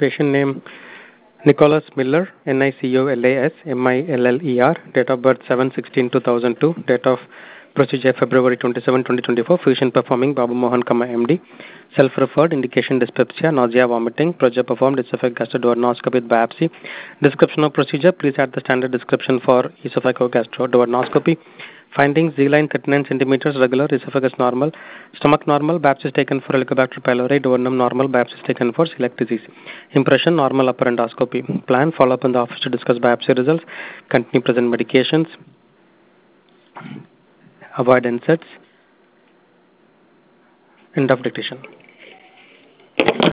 Patient name Nicholas Miller, Nicolas Miller, date of birth 7/16/2002, date of procedure February 27, 2024, fusion performing Babu Mohan, MD, self-referred, indication dyspepsia, nausea, vomiting, procedure performed esophagogastroscopy with biopsy. Description of procedure, please add the standard description for esophagogastroscopy. Findings: Z-line 39 centimeters, regular, esophagus normal, stomach normal, biopsy is taken for Helicobacter pylori, duodenum normal, biopsy is taken for celiac disease. Impression: normal upper endoscopy. Plan: follow up in the office to discuss biopsy results, continue present medications, avoid NSAIDs. End of dictation.